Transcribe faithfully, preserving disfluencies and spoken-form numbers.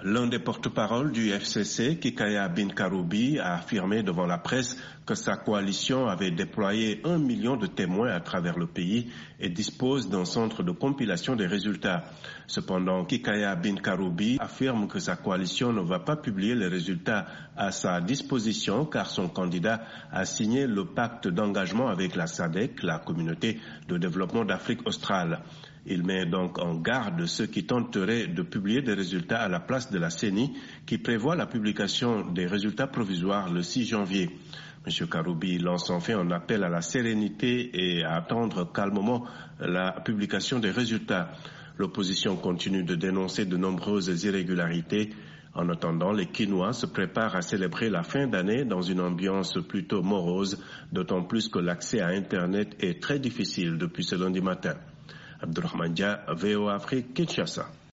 L'un des porte-parole du F C C, Kikaya Bin Karoubi, a affirmé devant la presse que sa coalition avait déployé un million de témoins à travers le pays et dispose d'un centre de compilation des résultats. Cependant, Kikaya Bin Karoubi affirme que sa coalition ne va pas publier les résultats à sa disposition car son candidat a signé le pacte d'engagement avec la S A D C, la communauté de développement d'Afrique australe. Il met donc en garde ceux qui tenteraient de publier des résultats à la place de la C E N I qui prévoit la publication des résultats provisoires le six janvier. M. Karoubi lance enfin un appel à la sérénité et à attendre calmement la publication des résultats. L'opposition continue de dénoncer de nombreuses irrégularités. En attendant, les Kinois se préparent à célébrer la fin d'année dans une ambiance plutôt morose, d'autant plus que l'accès à Internet est très difficile depuis ce lundi matin. Abdurrahman Dia, V O A Afrique, Kinshasa.